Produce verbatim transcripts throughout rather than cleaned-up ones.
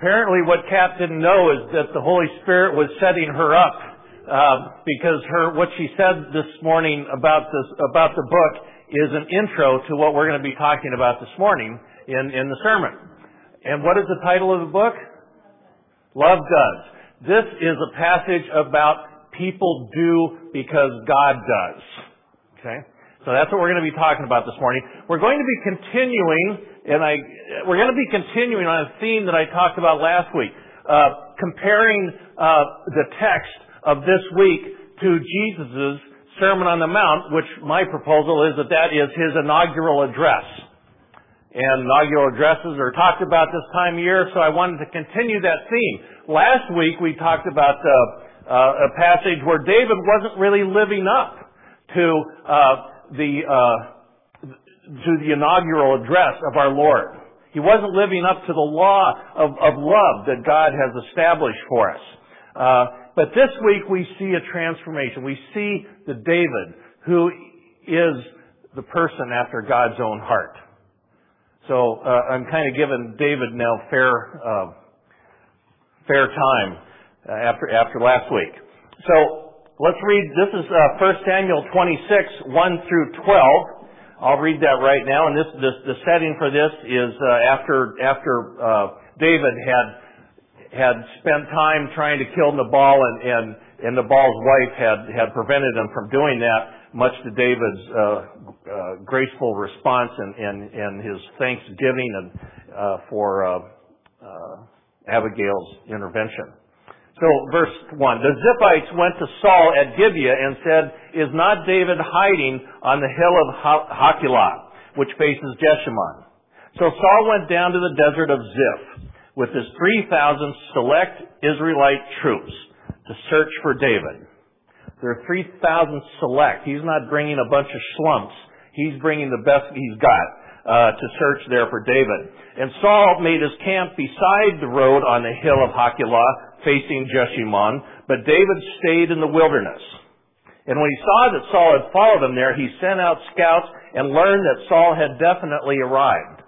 Apparently what Kat didn't know is that the Holy Spirit was setting her up, uh, because her, what she said this morning about this, about the book is an intro to what we're going to be talking about this morning in, in the sermon. And what is the title of the book? Love Does. This is a passage about people do because God does. Okay? So that's what we're going to be talking about this morning. We're going to be continuing, and I, we're going to be continuing on a theme that I talked about last week, uh, comparing uh, the text of this week to Jesus' Sermon on the Mount, which my proposal is that that is his inaugural address. And inaugural addresses are talked about this time of year, so I wanted to continue that theme. Last week we talked about uh, uh, a passage where David wasn't really living up to uh, the uh, to the inaugural address of our Lord. He wasn't living up to the law of, of love that God has established for us. Uh, but this week we see a transformation. We see the David who is the person after God's own heart. So uh, I'm kind of giving David now fair uh, fair time uh, after after last week. So let's read. This is uh, First Samuel twenty-six, one through twelve. I'll read that right now. And this, this the setting for this is uh, after after uh, David had had spent time trying to kill Nabal, and and, and Nabal's wife had had prevented him from doing that, much to David's uh, uh, graceful response and, and and his thanksgiving and uh, for uh, uh, Abigail's intervention. So, verse one, the Ziphites went to Saul at Gibeah and said, "Is not David hiding on the hill of Hachilah, which faces Jeshimon?" So Saul went down to the desert of Ziph with his three thousand select Israelite troops to search for David. There are three thousand select. He's not bringing a bunch of schlumps. He's bringing the best he's got uh, to search there for David. And Saul made his camp beside the road on the hill of Hachilah, facing Jeshimon, but David stayed in the wilderness. And when he saw that Saul had followed him there, he sent out scouts and learned that Saul had definitely arrived.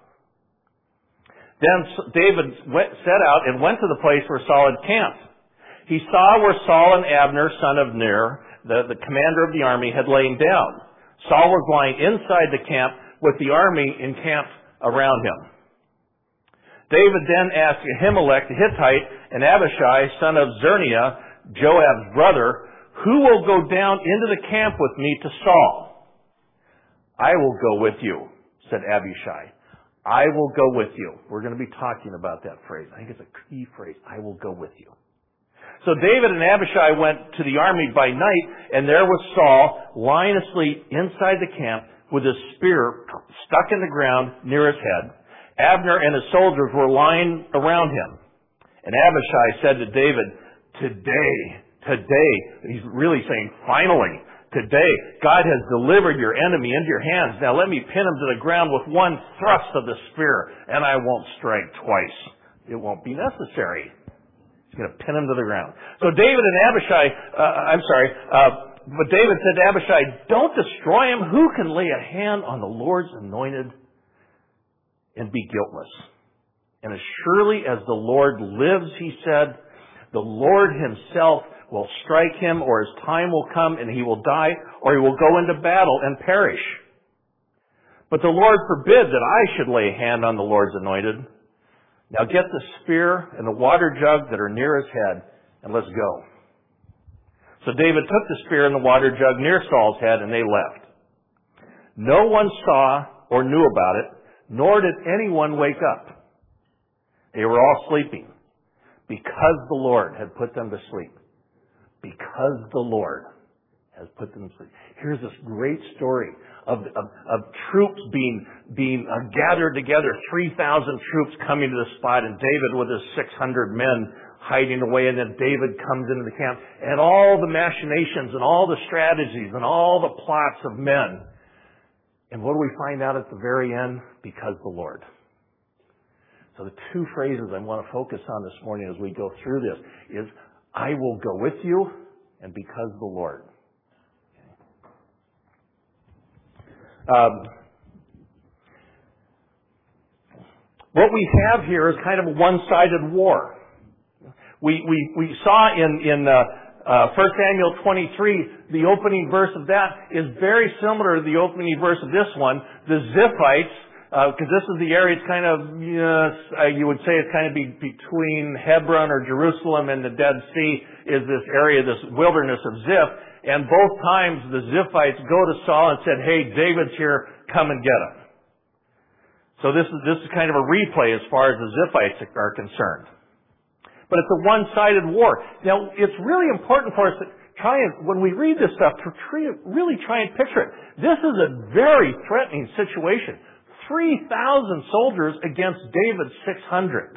Then David went, set out and went to the place where Saul had camped. He saw where Saul and Abner, son of Ner, the, the commander of the army, had lain down. Saul was lying inside the camp with the army encamped around him. David then asked Ahimelech the Hittite and Abishai, son of Zerniah, Joab's brother, "Who will go down into the camp with me to Saul?" "I will go with you," said Abishai. "I will go with you." We're going to be talking about that phrase. I think it's a key phrase. "I will go with you." So David and Abishai went to the army by night, and there was Saul lying asleep inside the camp with his spear stuck in the ground near his head. Abner and his soldiers were lying around him. And Abishai said to David, "Today, today," he's really saying finally, "today, God has delivered your enemy into your hands. Now let me pin him to the ground with one thrust of the spear, and I won't strike twice. It won't be necessary." He's going to pin him to the ground. So David and Abishai, uh, I'm sorry, uh, but David said to Abishai, "Don't destroy him. Who can lay a hand on the Lord's anointed and be guiltless? And as surely as the Lord lives," he said, "the Lord himself will strike him, or his time will come and he will die, or he will go into battle and perish. But the Lord forbid that I should lay a hand on the Lord's anointed. Now get the spear and the water jug that are near his head, and let's go." So David took the spear and the water jug near Saul's head, and they left. No one saw or knew about it, nor did anyone wake up. They were all sleeping, because the Lord had put them to sleep. Because the Lord has put them to sleep. Here's this great story of, of, of troops being, being uh, gathered together, three thousand troops coming to the spot, and David with his six hundred men hiding away, and then David comes into the camp, and all the machinations and all the strategies and all the plots of men. And what do we find out at the very end? Because the Lord. So the two phrases I want to focus on this morning as we go through this is, "I will go with you," and "because the Lord." Um, What we have here is kind of a one-sided war. We, we, we saw in, in, uh, uh, First Samuel twenty-three, the opening verse of that is very similar to the opening verse of this one. The Ziphites, because uh, this is the area, it's kind of, you, know, uh, you would say it's kind of be, between Hebron or Jerusalem and the Dead Sea is this area, this wilderness of Ziph. And both times the Ziphites go to Saul and said, hey, David's here, come and get him. So this is, this is kind of a replay as far as the Ziphites are concerned. But it's a one-sided war. Now, it's really important for us to try and, when we read this stuff, to really try and picture it. This is a very threatening situation. three thousand soldiers against David's six hundred.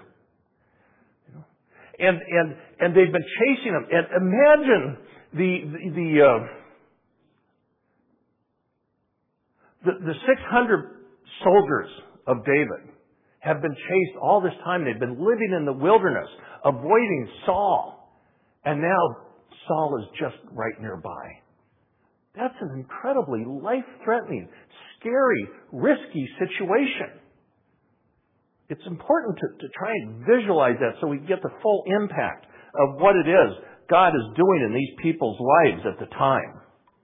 And, and, and they've been chasing him. And imagine the, the, the, uh, the, the six hundred soldiers of David have been chased all this time. They've been living in the wilderness, avoiding Saul. And now Saul is just right nearby. That's an incredibly life-threatening, scary, risky situation. It's important to, to try and visualize that so we get the full impact of what it is God is doing in these people's lives at the time.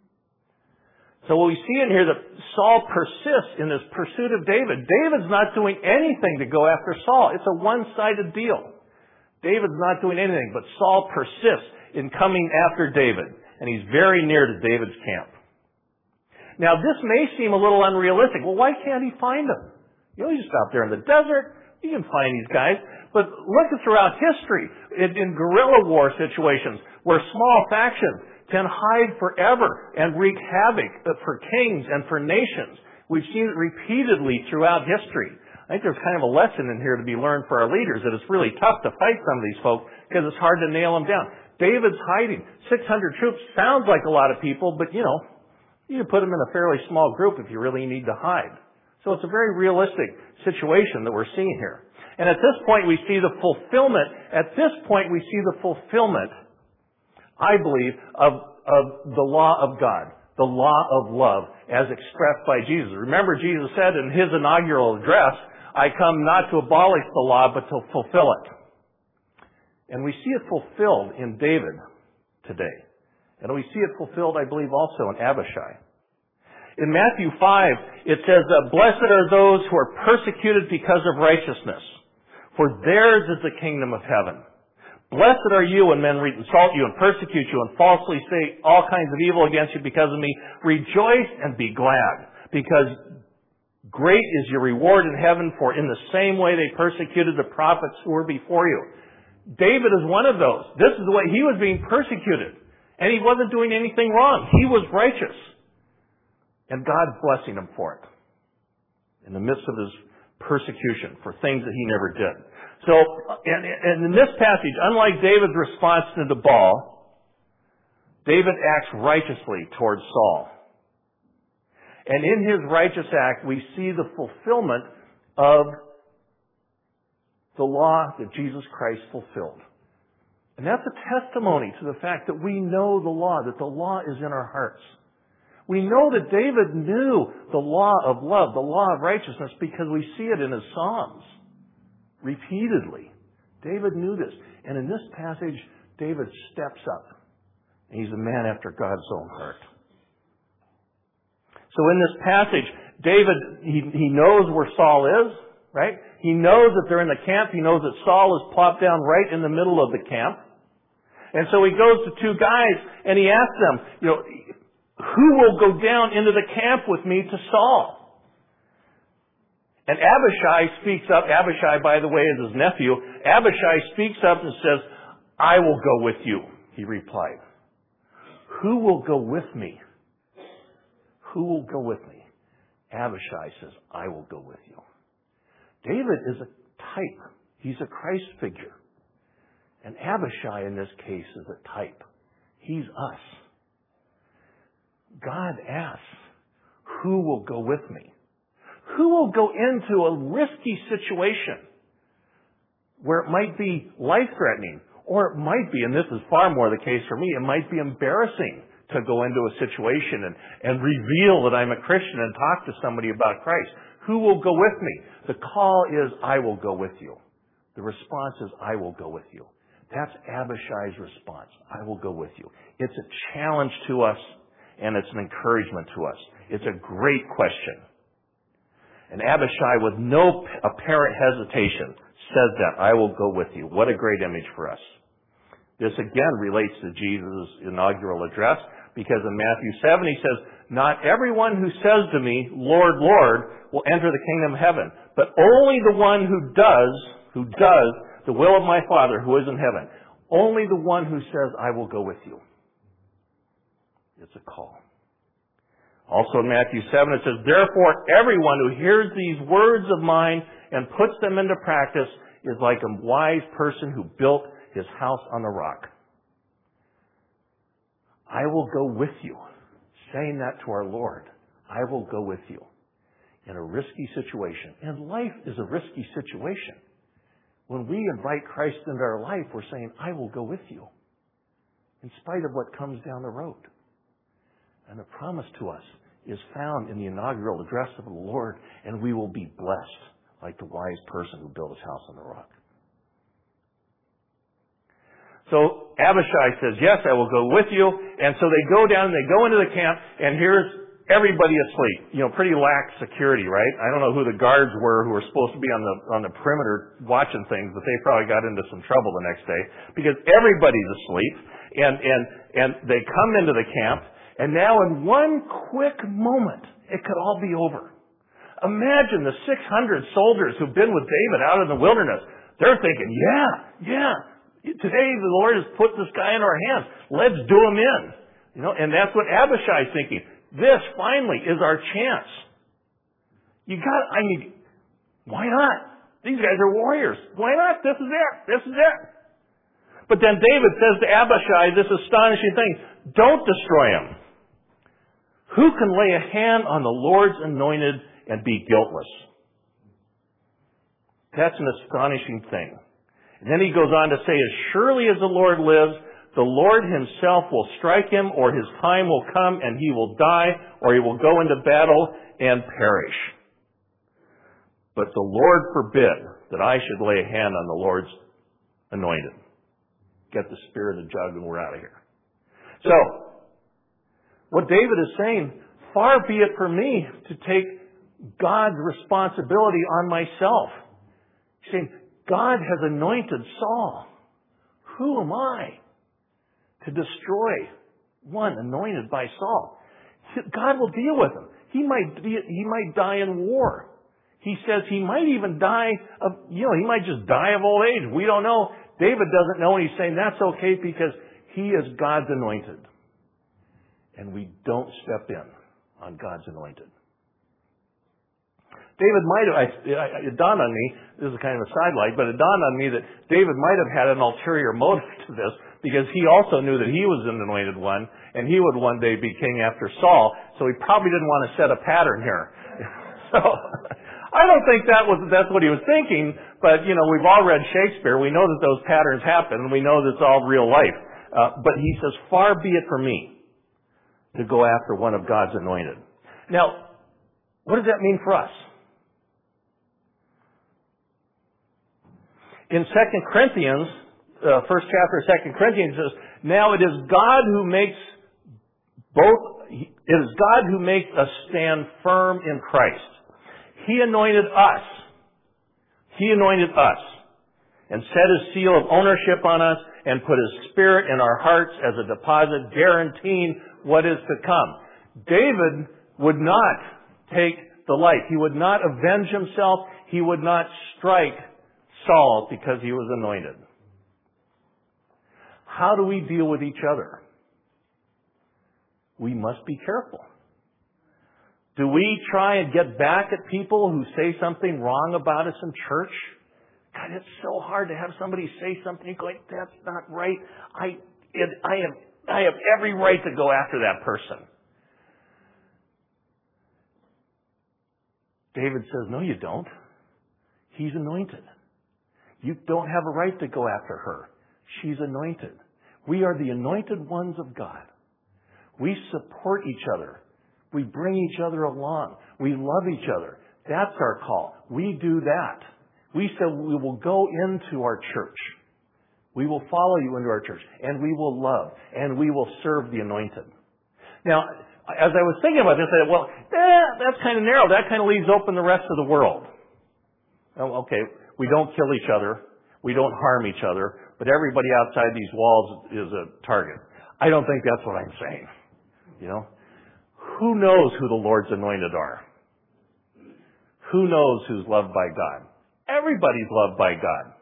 So what we see in here that Saul persists in this pursuit of David. David's not doing anything to go after Saul. It's a one-sided deal. David's not doing anything, but Saul persists in coming after David. And he's very near to David's camp. Now this may seem a little unrealistic. Well, why can't he find them? You know, he's just out there in the desert. You can find these guys. But look throughout history, in, in guerrilla war situations, where small factions can hide forever and wreak havoc for kings and for nations. We've seen it repeatedly throughout history. I think there's kind of a lesson in here to be learned for our leaders that it's really tough to fight some of these folks because it's hard to nail them down. David's hiding. six hundred troops sounds like a lot of people, but you know, you can put them in a fairly small group if you really need to hide. So it's a very realistic situation that we're seeing here. And at this point we see the fulfillment, at this point we see the fulfillment, I believe, of, of the law of God, the law of love as expressed by Jesus. Remember, Jesus said in his inaugural address, I come not to abolish the law, but to fulfill it. And we see it fulfilled in David today. And we see it fulfilled, I believe, also in Abishai. In Matthew five, it says, blessed are those who are persecuted because of righteousness, for theirs is the kingdom of heaven. Blessed are you when men insult you and persecute you and falsely say all kinds of evil against you because of me. Rejoice and be glad, because great is your reward in heaven, for in the same way they persecuted the prophets who were before you. David is one of those. This is the way he was being persecuted. And he wasn't doing anything wrong. He was righteous. And God's blessing him for it. In the midst of his persecution for things that he never did. So, and, and in this passage, unlike David's response to the ball, David acts righteously towards Saul. And in his righteous act, we see the fulfillment of the law that Jesus Christ fulfilled. And that's a testimony to the fact that we know the law, that the law is in our hearts. We know that David knew the law of love, the law of righteousness, because we see it in his Psalms repeatedly. David knew this. And in this passage, David steps up. And he's a man after God's own heart. So in this passage, David, he, he knows where Saul is, right? He knows that they're in the camp. He knows that Saul is plopped down right in the middle of the camp. And so he goes to two guys and he asks them, you know, who will go down into the camp with me to Saul? And Abishai speaks up. Abishai, by the way, is his nephew. Abishai speaks up and says, I will go with you, he replied. Who will go with me? Who will go with me? Abishai says, I will go with you. David is a type. He's a Christ figure. And Abishai in this case is a type. He's us. God asks, who will go with me? Who will go into a risky situation where it might be life-threatening, or it might be, and this is far more the case for me, it might be embarrassing to go into a situation and, and reveal that I'm a Christian and talk to somebody about Christ. Who will go with me? The call is, I will go with you. The response is, I will go with you. That's Abishai's response. I will go with you. It's a challenge to us, and it's an encouragement to us. It's a great question. And Abishai, with no apparent hesitation, says that, I will go with you. What a great image for us. This again relates to Jesus' inaugural address, because in Matthew seven he says, not everyone who says to me, Lord, Lord, will enter the kingdom of heaven, but only the one who does, who does the will of my Father who is in heaven. Only the one who says, I will go with you. It's a call. Also in Matthew seven it says, therefore everyone who hears these words of mine and puts them into practice is like a wise person who built his house on the rock. I will go with you. Saying that to our Lord. I will go with you. In a risky situation. And life is a risky situation. When we invite Christ into our life, we're saying, I will go with you. In spite of what comes down the road. And the promise to us is found in the inaugural address of the Lord, and we will be blessed like the wise person who built his house on the rock. So Abishai says, yes, I will go with you. And so they go down and they go into the camp, and here's everybody asleep. You know, pretty lax security, right? I don't know who the guards were who were supposed to be on the on the perimeter watching things, but they probably got into some trouble the next day because everybody's asleep. And and and they come into the camp, and now in one quick moment, it could all be over. Imagine the six hundred soldiers who've been with David out in the wilderness. They're thinking, yeah, yeah. Today the Lord has put this guy in our hands. Let's do him in. You know, and that's what Abishai is thinking. This finally is our chance. You got, I mean, why not? These guys are warriors. Why not? This is it. This is it. But then David says to Abishai this astonishing thing. Don't destroy him. Who can lay a hand on the Lord's anointed and be guiltless? That's an astonishing thing. And then he goes on to say, as surely as the Lord lives, the Lord himself will strike him, or his time will come and he will die, or he will go into battle and perish. But the Lord forbid that I should lay a hand on the Lord's anointed. Get the spear of the jug and we're out of here. So, what David is saying, far be it from me to take God's responsibility on myself. He's saying, God has anointed Saul. Who am I to destroy one anointed by Saul? God will deal with him. He might be, he might die in war. He says he might even die of, you know, he might just die of old age. We don't know. David doesn't know, and he's saying that's okay because he is God's anointed. And we don't step in on God's anointed. David might have, I, it dawned on me, this is kind of a sidelight, but it dawned on me that David might have had an ulterior motive to this because he also knew that he was an anointed one and he would one day be king after Saul, so he probably didn't want to set a pattern here. So, I don't think that was, that's what he was thinking, but, you know, we've all read Shakespeare. We know that those patterns happen, and we know that it's all real life. Uh, but he says, far be it from me to go after one of God's anointed. Now, what does that mean for us? In Second Corinthians, uh, first chapter of Second Corinthians says, now it is God who makes both, it is God who makes us stand firm in Christ. He anointed us. He anointed us and set his seal of ownership on us and put his spirit in our hearts as a deposit guaranteeing what is to come. David would not take the life. He would not avenge himself. He would not strike Saul because he was anointed. How do we deal with each other? We must be careful. Do we try and get back at people who say something wrong about us in church? God, it's so hard to have somebody say something. You go, like, that's not right. I, it, I have, I have every right to go after that person. David says, no, you don't. He's anointed. You don't have a right to go after her. She's anointed. We are the anointed ones of God. We support each other. We bring each other along. We love each other. That's our call. We do that. We said we will go into our church. We will follow you into our church. And we will love. And we will serve the anointed. Now, as I was thinking about this, I said, well, eh, that's kind of narrow. That kind of leaves open the rest of the world. Oh, okay, we don't kill each other. We don't harm each other. But everybody outside these walls is a target. I don't think that's what I'm saying. You know? Who knows who the Lord's anointed are? Who knows who's loved by God? Everybody's loved by God.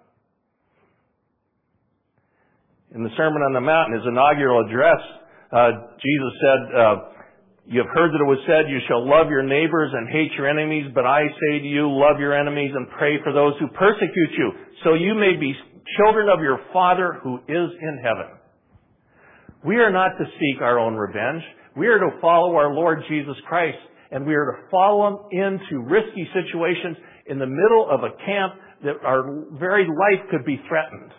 In the Sermon on the Mount, his inaugural address, uh, Jesus said, uh, you have heard that it was said, you shall love your neighbors and hate your enemies, but I say to you, love your enemies and pray for those who persecute you, so you may be children of your Father who is in heaven. We are not to seek our own revenge. We are to follow our Lord Jesus Christ, and we are to follow Him into risky situations in the middle of a camp that our very life could be threatened.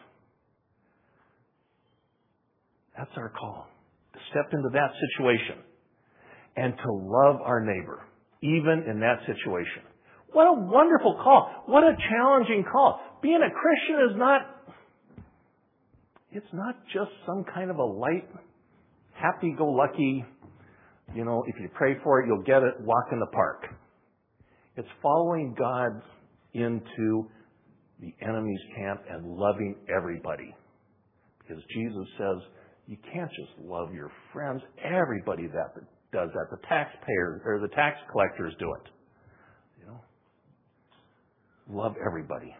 That's our call, to step into that situation and to love our neighbor, even in that situation. What a wonderful call. What a challenging call. Being a Christian is not, it's not just some kind of a light, happy-go-lucky, you know, if you pray for it, you'll get it, walk in the park. It's following God into the enemy's camp and loving everybody. Because Jesus says, you can't just love your friends. Everybody that does that. The taxpayers or the tax collectors do it. You know, love everybody.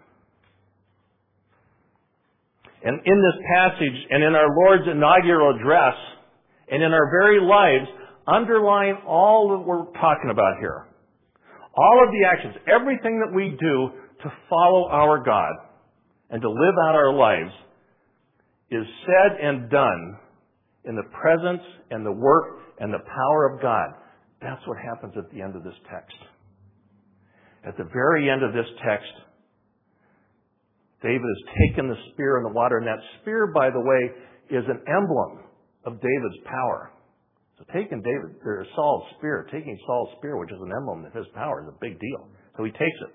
And in this passage and in our Lord's inaugural address and in our very lives, underline all that we're talking about here. All of the actions, everything that we do to follow our God and to live out our lives is said and done in the presence and the work and the power of God. That's what happens at the end of this text. At the very end of this text, David has taken the spear in the water, and that spear, by the way, is an emblem of David's power. So taking David, or Saul's spear, taking Saul's spear, which is an emblem of his power, is a big deal. So he takes it.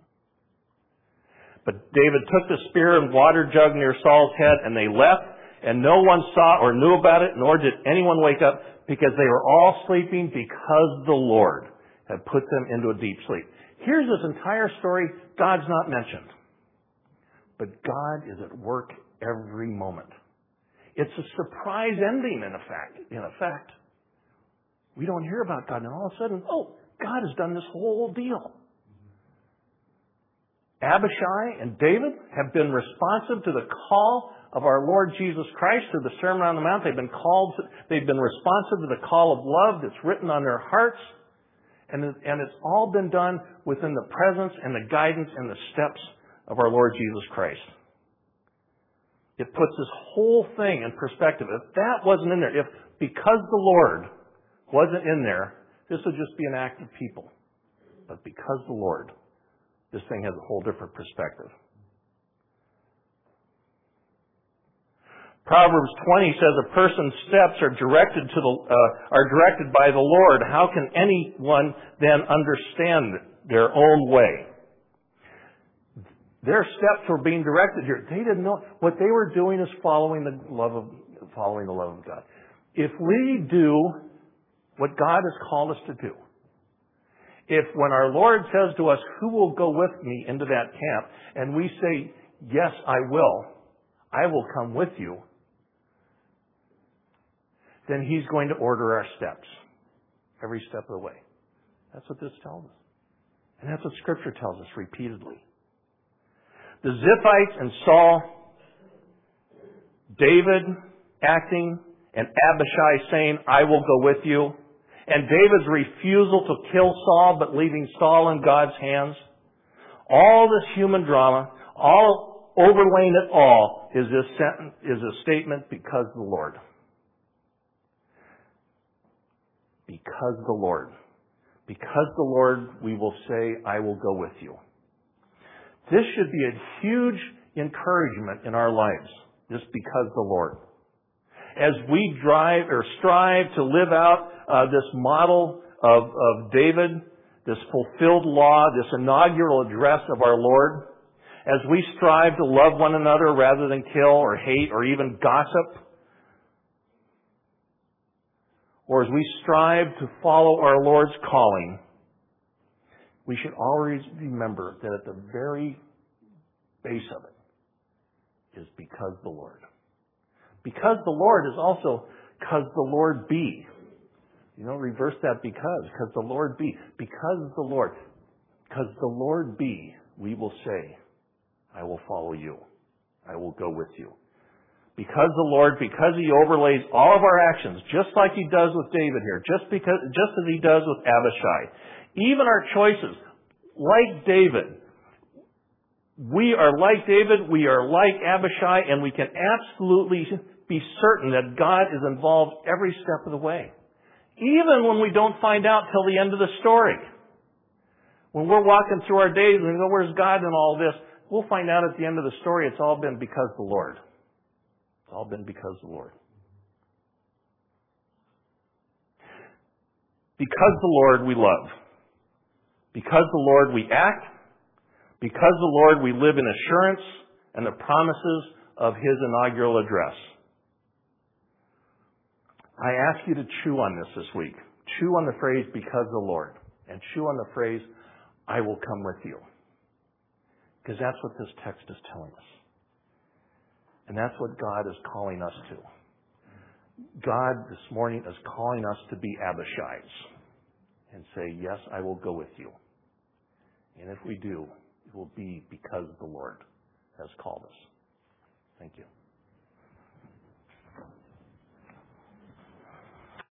But David took the spear and water jug near Saul's head, and they left, and no one saw or knew about it, nor did anyone wake up, because they were all sleeping because the Lord had put them into a deep sleep. Here's this entire story. God's not mentioned. But God is at work every moment. It's a surprise ending, in effect. In effect, we don't hear about God, and all of a sudden, oh, God has done this whole deal. Abishai and David have been responsive to the call of our Lord Jesus Christ through the Sermon on the Mount. They've been called, to, they've been responsive to the call of love that's written on their hearts. And, it, and it's all been done within the presence and the guidance and the steps of our Lord Jesus Christ. It puts this whole thing in perspective. If that wasn't in there, if because the Lord wasn't in there, this would just be an act of people. But because the Lord, this thing has a whole different perspective. Proverbs twenty says a person's steps are directed to the uh, are directed by the Lord. How can anyone then understand their own way? Their steps were being directed here. They didn't know what they were doing is following the love of following the love of God. If we do what God has called us to do, if when our Lord says to us, "Who will go with me into that camp?" and we say, "Yes, I will. I will come with you," then He's going to order our steps every step of the way. That's what this tells us. And that's what Scripture tells us repeatedly. The Ziphites and Saul, David acting, and Abishai saying, "I will go with you," and David's refusal to kill Saul but leaving Saul in God's hands. All this human drama, all overlaying it all, is this sentence, is a statement, because the Lord. Because the Lord. Because the Lord, we will say, "I will go with you." This should be a huge encouragement in our lives, just because the Lord. As we drive or strive to live out uh, this model of, of David, this fulfilled law, this inaugural address of our Lord, as we strive to love one another rather than kill or hate or even gossip, or as we strive to follow our Lord's calling, we should always remember that at the very base of it is because the Lord. Because the Lord is also because the Lord be. You know, reverse that because. Because the Lord be. Because the Lord. Because the Lord be, we will say, I will follow you. I will go with you. Because the Lord, because He overlays all of our actions, just like He does with David here, just because, just as He does with Abishai. Even our choices, like David. We are like David, we are like Abishai, and we can absolutely be certain that God is involved every step of the way. Even when we don't find out till the end of the story. When we're walking through our days and we go, where's God in all this? We'll find out at the end of the story it's all been because of the Lord. It's all been because of the Lord. Because the Lord we love. Because the Lord we act. Because the Lord we live in assurance and the promises of His inaugural address. I ask you to chew on this this week. Chew on the phrase, because the Lord. And chew on the phrase, I will come with you. Because that's what this text is telling us. And that's what God is calling us to. God this morning is calling us to be Abishais. And say, yes, I will go with you. And if we do, it will be because the Lord has called us. Thank you.